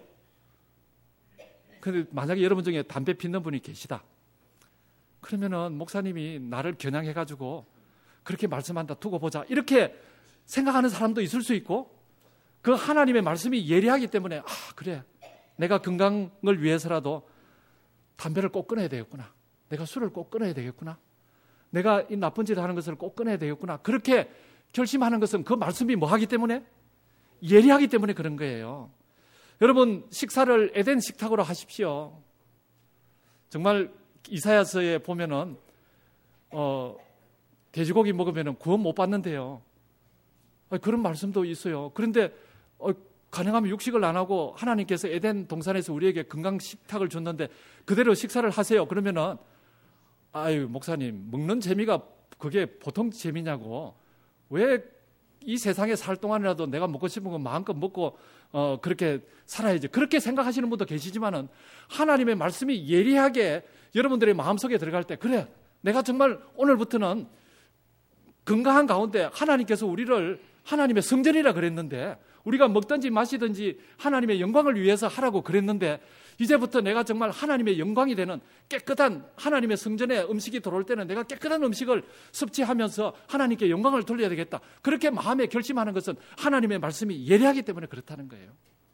근데 만약에 여러분 중에 담배 피우는 분이 계시다. 그러면은 목사님이 나를 겨냥해가지고 그렇게 말씀한다 두고 보자. 이렇게 생각하는 사람도 있을 수 있고 그 하나님의 말씀이 예리하기 때문에 아, 그래. 내가 건강을 위해서라도 담배를 꼭 끊어야 되겠구나. 내가 술을 꼭 끊어야 되겠구나. 내가 이 나쁜 짓을 하는 것을 꼭 끊어야 되겠구나. 그렇게 결심하는 것은 그 말씀이 뭐 하기 때문에? 예리하기 때문에 그런 거예요. 여러분, 식사를 에덴 식탁으로 하십시오. 정말 이사야서에 보면은 어, 돼지고기 먹으면 구원 못 받는데요. 그런 말씀도 있어요. 그런데 어, 가능하면 육식을 안 하고 하나님께서 에덴 동산에서 우리에게 건강 식탁을 줬는데 그대로 식사를 하세요. 그러면은 아유, 목사님, 먹는 재미가 그게 보통 재미냐고. 왜 이 세상에 살 동안이라도 내가 먹고 싶은 거 마음껏 먹고 어, 그렇게 살아야지. 그렇게 생각하시는 분도 계시지만은 하나님의 말씀이 예리하게 여러분들의 마음속에 들어갈 때 그래, 내가 정말 오늘부터는 건강한 가운데 하나님께서 우리를 하나님의 성전이라 그랬는데 우리가 먹든지 마시든지 하나님의 영광을 위해서 하라고 그랬는데 이제부터 내가 정말 하나님의 영광이 되는 깨끗한 하나님의 성전에 음식이 들어올 때는 내가 깨끗한 음식을 섭취하면서 하나님께 영광을 돌려야 되겠다. 그렇게 마음에 결심하는 것은 하나님의 말씀이 예리하기 때문에 그렇다는 거예요.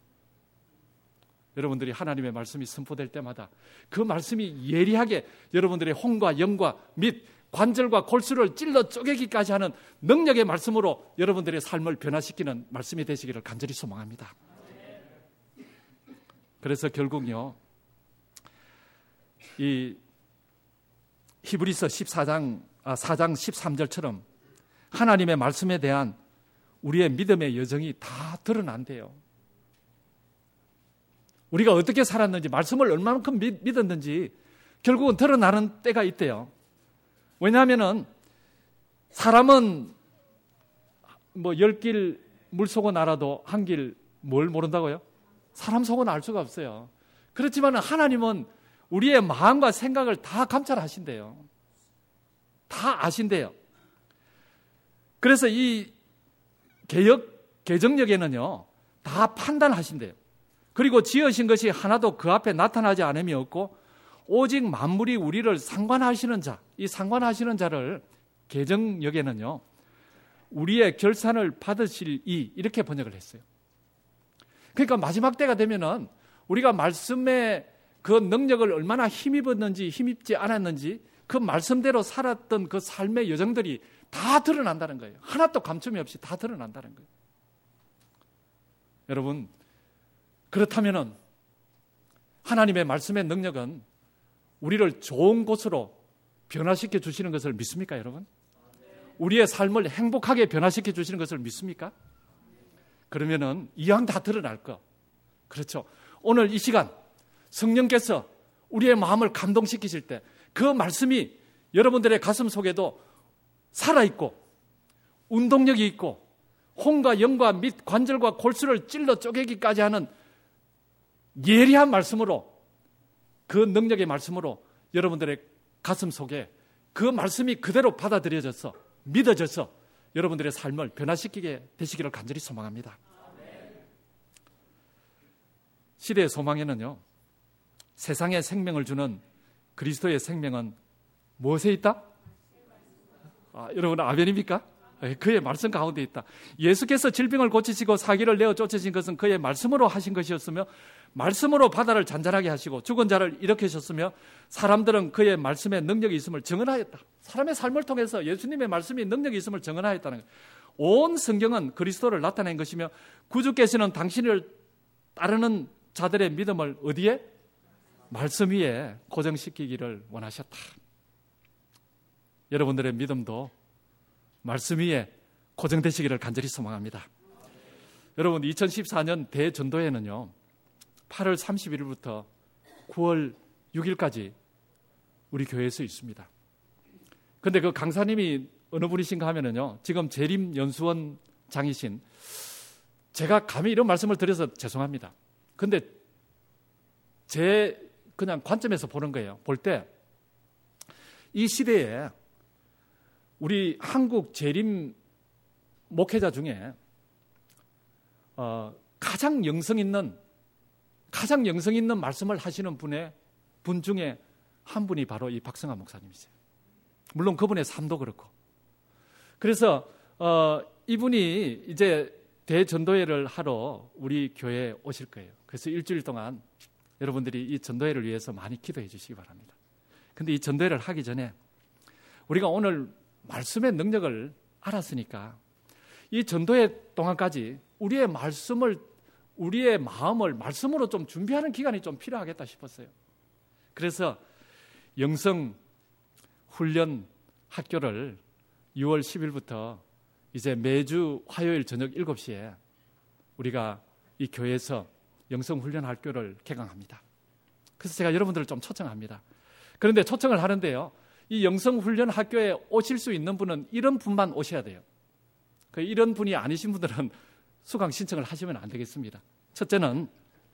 여러분들이 하나님의 말씀이 선포될 때마다 그 말씀이 예리하게 여러분들의 혼과 영과 및 관절과 골수를 찔러 쪼개기까지 하는 능력의 말씀으로 여러분들의 삶을 변화시키는 말씀이 되시기를 간절히 소망합니다. 그래서 결국요, 이 히브리서 십사 장, 아, 사 장 십삼 절처럼 하나님의 말씀에 대한 우리의 믿음의 여정이 다 드러난대요. 우리가 어떻게 살았는지, 말씀을 얼마만큼 믿었는지 결국은 드러나는 때가 있대요. 왜냐하면은 사람은 뭐 열 길 물속은 알아도 한 길 뭘 모른다고요? 사람 속은 알 수가 없어요. 그렇지만 하나님은 우리의 마음과 생각을 다 감찰하신대요. 다 아신대요. 그래서 이 개역, 개정력에는요, 다 판단하신대요. 그리고 지으신 것이 하나도 그 앞에 나타나지 않음이 없고 오직 만물이 우리를 상관하시는 자, 이 상관하시는 자를 개정역에는요, 우리의 결산을 받으실 이, 이렇게 번역을 했어요. 그러니까 마지막 때가 되면은 우리가 말씀의 그 능력을 얼마나 힘입었는지 힘입지 않았는지 그 말씀대로 살았던 그 삶의 여정들이 다 드러난다는 거예요. 하나도 감춤이 없이 다 드러난다는 거예요. 여러분, 그렇다면은 하나님의 말씀의 능력은 우리를 좋은 곳으로 변화시켜 주시는 것을 믿습니까, 여러분? 우리의 삶을 행복하게 변화시켜 주시는 것을 믿습니까? 그러면은 이왕 다 드러날 거. 그렇죠. 오늘 이 시간 성령께서 우리의 마음을 감동시키실 때 그 말씀이 여러분들의 가슴 속에도 살아있고 운동력이 있고 혼과 영과 및 관절과 골수를 찔러 쪼개기까지 하는 예리한 말씀으로, 그 능력의 말씀으로 여러분들의 가슴 속에 그 말씀이 그대로 받아들여져서 믿어져서 여러분들의 삶을 변화시키게 되시기를 간절히 소망합니다. 시대의 소망에는요, 세상에 생명을 주는 그리스도의 생명은 무엇에 있다? 아, 여러분 아멘입니까? 그의 말씀 가운데 있다. 예수께서 질병을 고치시고 사기를 내어 쫓으신 것은 그의 말씀으로 하신 것이었으며 말씀으로 바다를 잔잔하게 하시고 죽은 자를 일으키셨으며 사람들은 그의 말씀에 능력이 있음을 증언하였다. 사람의 삶을 통해서 예수님의 말씀이 능력이 있음을 증언하였다는 거예요. 온 성경은 그리스도를 나타낸 것이며 구주께서는 당신을 따르는 자들의 믿음을 어디에? 말씀 위에 고정시키기를 원하셨다. 여러분들의 믿음도 말씀 위에 고정되시기를 간절히 소망합니다. 여러분, 이천십사 년 대전도회는요, 팔월 삼십일일부터 구월 육일까지 우리 교회에서 있습니다. 그런데 그 강사님이 어느 분이신가 하면은요, 지금 재림연수원 장이신, 제가 감히 이런 말씀을 드려서 죄송합니다. 근데 제 그냥 관점에서 보는 거예요. 볼 때 이 시대에 우리 한국 재림 목회자 중에 어, 가장 영성 있는 가장 영성 있는 말씀을 하시는 분의 분 중에 한 분이 바로 이 박성환 목사님이세요. 물론 그분의 삶도 그렇고. 그래서 어, 이분이 이제 대전도회를 하러 우리 교회에 오실 거예요. 그래서 일주일 동안 여러분들이 이 전도회를 위해서 많이 기도해 주시기 바랍니다. 근데 이 전도회를 하기 전에 우리가 오늘 말씀의 능력을 알았으니까 이 전도회 동안까지 우리의 말씀을, 우리의 마음을 말씀으로 좀 준비하는 기간이 좀 필요하겠다 싶었어요. 그래서 영성 훈련 학교를 유월 십일부터 이제 매주 화요일 저녁 일곱 시에 우리가 이 교회에서 영성 훈련 학교를 개강합니다. 그래서 제가 여러분들을 좀 초청합니다. 그런데 초청을 하는데요, 이 영성 훈련 학교에 오실 수 있는 분은 이런 분만 오셔야 돼요. 그 이런 분이 아니신 분들은 수강 신청을 하시면 안 되겠습니다. 첫째는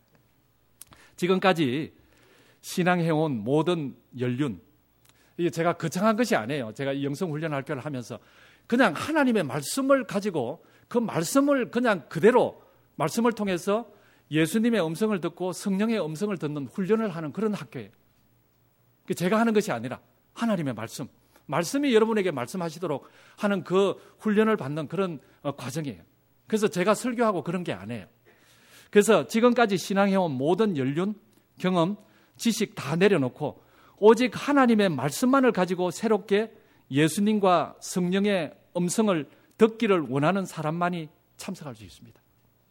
지금까지 신앙해온 모든 연륜, 이게 제가 거창한 것이 아니에요. 제가 이 영성훈련 학교를 하면서 그냥 하나님의 말씀을 가지고 그 말씀을 그냥 그대로 말씀을 통해서 예수님의 음성을 듣고 성령의 음성을 듣는 훈련을 하는 그런 학교예요. 제가 하는 것이 아니라 하나님의 말씀, 말씀이 여러분에게 말씀하시도록 하는 그 훈련을 받는 그런 과정이에요. 그래서 제가 설교하고 그런 게 아니에요. 그래서 지금까지 신앙해온 모든 연륜, 경험, 지식 다 내려놓고 오직 하나님의 말씀만을 가지고 새롭게 예수님과 성령의 음성을 듣기를 원하는 사람만이 참석할 수 있습니다.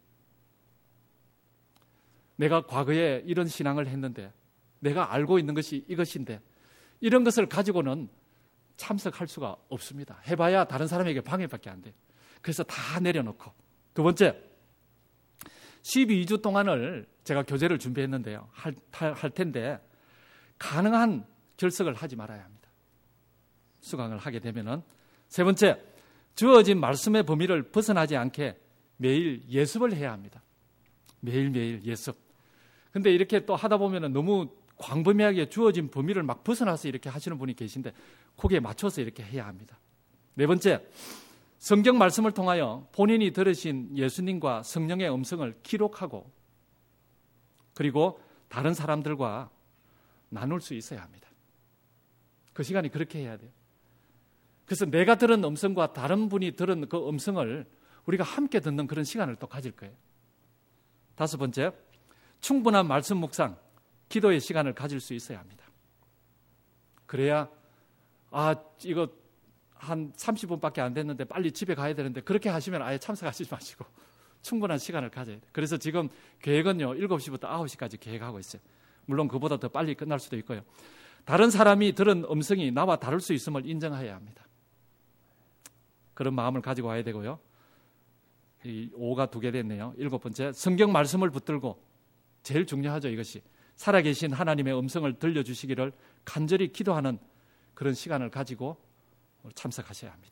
내가 과거에 이런 신앙을 했는데, 내가 알고 있는 것이 이것인데, 이런 것을 가지고는 참석할 수가 없습니다. 해봐야 다른 사람에게 방해밖에 안 돼요. 그래서 다 내려놓고. 두 번째, 십이 주 동안을 제가 교재를 준비했는데요. 할, 할 텐데 가능한 결석을 하지 말아야 합니다. 수강을 하게 되면은. 세 번째, 주어진 말씀의 범위를 벗어나지 않게 매일 예습을 해야 합니다. 매일매일 예습. 근데 이렇게 또 하다 보면은 너무 광범위하게 주어진 범위를 막 벗어나서 이렇게 하시는 분이 계신데 거기에 맞춰서 이렇게 해야 합니다. 네 번째, 성경 말씀을 통하여 본인이 들으신 예수님과 성령의 음성을 기록하고 그리고 다른 사람들과 나눌 수 있어야 합니다. 그 시간이 그렇게 해야 돼요. 그래서 내가 들은 음성과 다른 분이 들은 그 음성을 우리가 함께 듣는 그런 시간을 또 가질 거예요. 다섯 번째, 충분한 말씀 묵상, 기도의 시간을 가질 수 있어야 합니다. 그래야 아 이거 한 삼십 분밖에 안 됐는데 빨리 집에 가야 되는데 그렇게 하시면 아예 참석하시지 마시고 충분한 시간을 가져야 돼요. 그래서 지금 계획은요 일곱 시부터 아홉 시까지 계획하고 있어요. 물론 그보다 더 빨리 끝날 수도 있고요. 다른 사람이 들은 음성이 나와 다를 수 있음을 인정해야 합니다. 그런 마음을 가지고 와야 되고요. 이 오가 두 개 됐네요. 일곱 번째, 성경 말씀을 붙들고 제일 중요하죠. 이것이 살아계신 하나님의 음성을 들려주시기를 간절히 기도하는 그런 시간을 가지고 참석하셔야 합니다.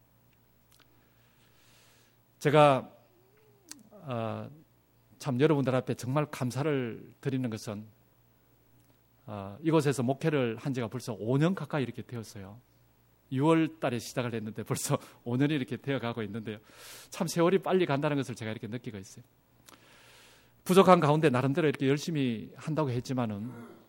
제가 어, 참 여러분들 앞에 정말 감사를 드리는 것은 어, 이곳에서 목회를 한 지가 벌써 오 년 가까이 이렇게 되었어요. 유월 달에 시작을 했는데 벌써 오 년이 이렇게 되어가고 있는데요. 참 세월이 빨리 간다는 것을 제가 이렇게 느끼고 있어요. 부족한 가운데 나름대로 이렇게 열심히 한다고 했지만은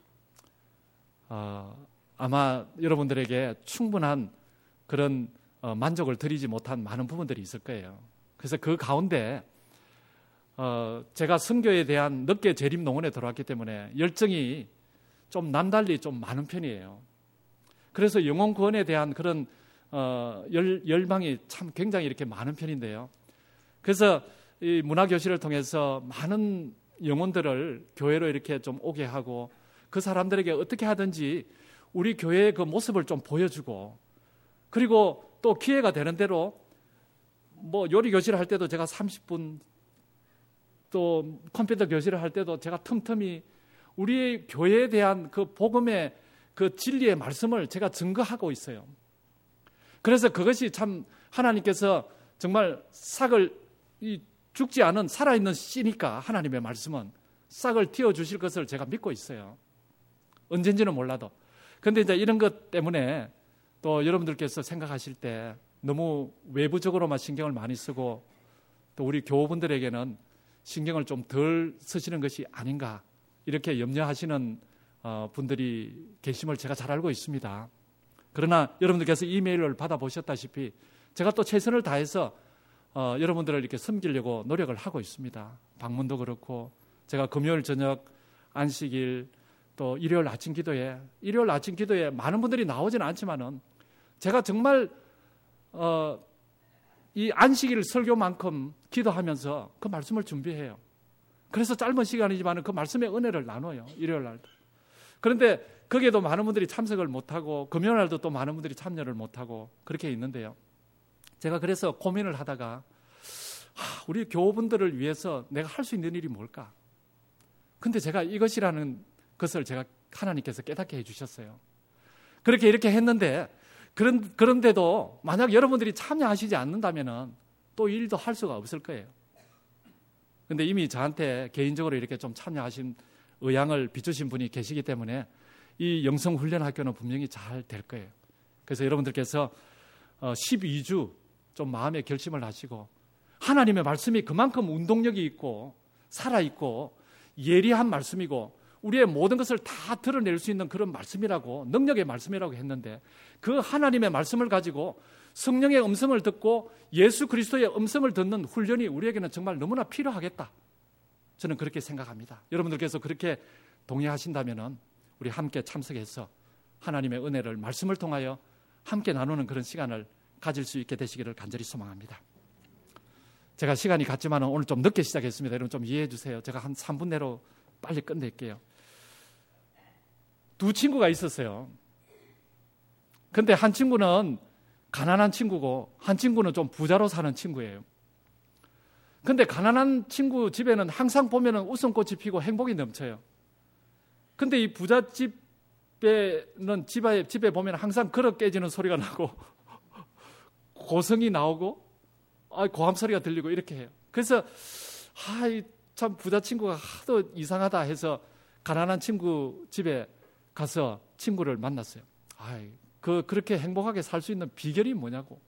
어, 아마 여러분들에게 충분한 그런 어, 만족을 드리지 못한 많은 부분들이 있을 거예요. 그래서 그 가운데 어, 제가 선교에 대한 늦게 재림농원에 들어왔기 때문에 열정이 좀 남달리 좀 많은 편이에요. 그래서 영혼 구원에 대한 그런 어, 열, 열망이 참 굉장히 이렇게 많은 편인데요. 그래서 이 문화교실을 통해서 많은 영혼들을 교회로 이렇게 좀 오게 하고 그 사람들에게 어떻게 하든지 우리 교회의 그 모습을 좀 보여주고 그리고 또 기회가 되는 대로 뭐 요리 교실을 할 때도 제가 삼십 분 또 컴퓨터 교실을 할 때도 제가 틈틈이 우리 교회에 대한 그 복음의 그 진리의 말씀을 제가 증거하고 있어요. 그래서 그것이 참 하나님께서 정말 싹을 이 죽지 않은 살아있는 씨니까 하나님의 말씀은 싹을 틔워주실 것을 제가 믿고 있어요. 언젠지는 몰라도. 그런데 이제 이런 것 때문에 또 여러분들께서 생각하실 때 너무 외부적으로만 신경을 많이 쓰고 또 우리 교우분들에게는 신경을 좀 덜 쓰시는 것이 아닌가 이렇게 염려하시는 분들이 계심을 제가 잘 알고 있습니다. 그러나 여러분들께서 이메일을 받아보셨다시피 제가 또 최선을 다해서 어, 여러분들을 이렇게 섬기려고 노력을 하고 있습니다. 방문도 그렇고 제가 금요일 저녁 안식일 또 일요일 아침 기도에 일요일 아침 기도에 많은 분들이 나오지는 않지만은 제가 정말 어, 이 안식일 설교만큼 기도하면서 그 말씀을 준비해요. 그래서 짧은 시간이지만 그 말씀의 은혜를 나눠요. 일요일 날도. 그런데 거기에도 많은 분들이 참석을 못하고 금요일 날도 또 많은 분들이 참여를 못하고 그렇게 있는데요. 제가 그래서 고민을 하다가 하, 우리 교우분들을 위해서 내가 할 수 있는 일이 뭘까? 근데 제가 이것이라는 것을 제가 하나님께서 깨닫게 해주셨어요. 그렇게 이렇게 했는데 그런, 그런데도 만약 여러분들이 참여하시지 않는다면 또 일도 할 수가 없을 거예요. 근데 이미 저한테 개인적으로 이렇게 좀 참여하신 의향을 비추신 분이 계시기 때문에 이 영성훈련학교는 분명히 잘 될 거예요. 그래서 여러분들께서 십이 주 좀 마음의 결심을 하시고 하나님의 말씀이 그만큼 운동력이 있고 살아있고 예리한 말씀이고 우리의 모든 것을 다 드러낼 수 있는 그런 말씀이라고 능력의 말씀이라고 했는데 그 하나님의 말씀을 가지고 성령의 음성을 듣고 예수 그리스도의 음성을 듣는 훈련이 우리에게는 정말 너무나 필요하겠다. 저는 그렇게 생각합니다. 여러분들께서 그렇게 동의하신다면 우리 함께 참석해서 하나님의 은혜를 말씀을 통하여 함께 나누는 그런 시간을 가질 수 있게 되시기를 간절히 소망합니다. 제가 시간이 갔지만 오늘 좀 늦게 시작했습니다. 여러분 좀 이해해 주세요. 제가 한 삼 분 내로 빨리 끝낼게요. 두 친구가 있었어요. 근데 한 친구는 가난한 친구고 한 친구는 좀 부자로 사는 친구예요. 근데 가난한 친구 집에는 항상 보면은 웃음꽃이 피고 행복이 넘쳐요. 근데 이 부자 집에는 집에, 집에 보면 항상 그릇 깨지는 소리가 나고 고성이 나오고 아, 고함 소리가 들리고 이렇게 해요. 그래서 아, 참 부자 친구가 하도 이상하다 해서 가난한 친구 집에 가서 친구를 만났어요. 아, 그 그렇게 행복하게 살 수 있는 비결이 뭐냐고.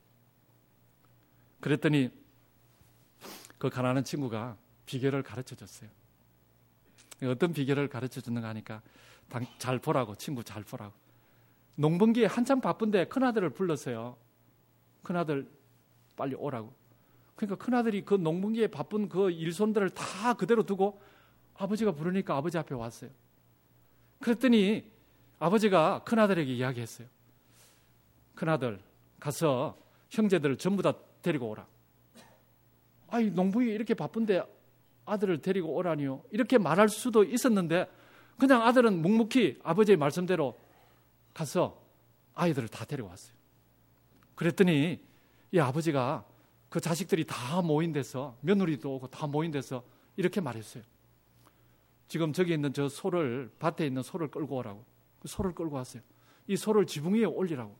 그랬더니 그 가난한 친구가 비결을 가르쳐 줬어요. 어떤 비결을 가르쳐 줬는가 하니까 잘 보라고, 친구 잘 보라고. 농번기에 한참 바쁜데 큰아들을 불렀어요. 큰아들 빨리 오라고. 그러니까 큰아들이 그 농번기에 바쁜 그 일손들을 다 그대로 두고 아버지가 부르니까 아버지 앞에 왔어요. 그랬더니 아버지가 큰아들에게 이야기했어요. 큰아들 가서 형제들을 전부 다 데리고 오라. 아이, 농부이 이렇게 바쁜데 아들을 데리고 오라니요. 이렇게 말할 수도 있었는데 그냥 아들은 묵묵히 아버지의 말씀대로 가서 아이들을 다 데리고 왔어요. 그랬더니 이 아버지가 그 자식들이 다 모인 데서 며느리도 오고 다 모인 데서 이렇게 말했어요. 지금 저기 있는 저 소를 밭에 있는 소를 끌고 오라고. 그 소를 끌고 왔어요. 이 소를 지붕 위에 올리라고.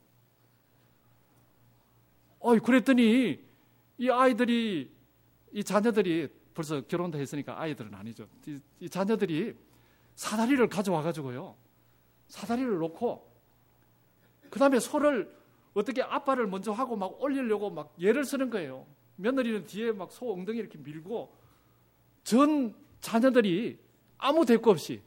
어이, 그랬더니 이 아이들이 이 자녀들이 벌써 결혼도 했으니까 아이들은 아니죠. 이, 이 자녀들이 사다리를 가져와 가지고요. 사다리를 놓고 그 다음에 소를 어떻게 아빠를 먼저 하고 막 올리려고 막 예를 쓰는 거예요. 며느리는 뒤에 막 소 엉덩이 이렇게 밀고 전 자녀들이 아무 대꾸 없이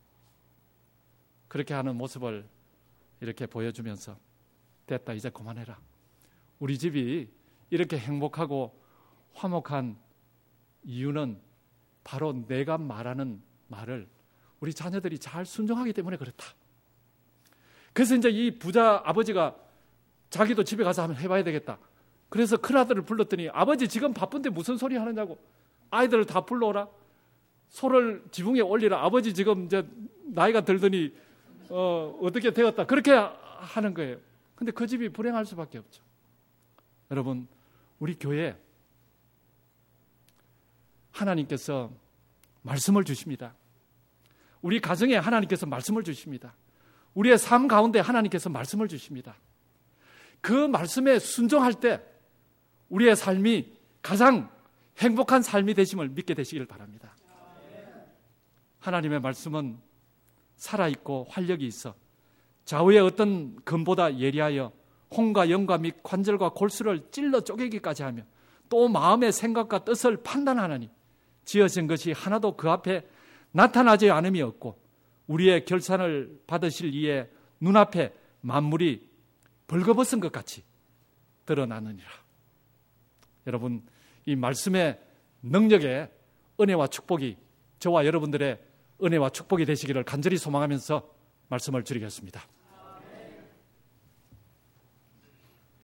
그렇게 하는 모습을 이렇게 보여주면서 됐다, 이제 그만해라. 우리 집이 이렇게 행복하고 화목한 이유는 바로 내가 말하는 말을 우리 자녀들이 잘 순종하기 때문에 그렇다. 그래서 이제 이 부자 아버지가 자기도 집에 가서 한번 해봐야 되겠다. 그래서 큰아들을 불렀더니 아버지 지금 바쁜데 무슨 소리 하느냐고. 아이들을 다 불러오라. 소를 지붕에 올리라. 아버지 지금 이제 나이가 들더니 어, 어떻게 되었다. 그렇게 하는 거예요. 근데 그 집이 불행할 수밖에 없죠. 여러분, 우리 교회 하나님께서 말씀을 주십니다. 우리 가정에 하나님께서 말씀을 주십니다. 우리의 삶 가운데 하나님께서 말씀을 주십니다. 그 말씀에 순종할 때 우리의 삶이 가장 행복한 삶이 되심을 믿게 되시길 바랍니다. 하나님의 말씀은 살아있고 활력이 있어 좌우의 어떤 검보다 예리하여 혼과 영과 및 관절과 골수를 찔러 쪼개기까지 하며 또 마음의 생각과 뜻을 판단하느니 지어진 것이 하나도 그 앞에 나타나지 않음이 없고 우리의 결산을 받으실 이의 눈앞에 만물이 벌거벗은 것 같이 드러나느니라. 여러분, 이 말씀의 능력에 은혜와 축복이 저와 여러분들의 은혜와 축복이 되시기를 간절히 소망하면서 말씀을 드리겠습니다.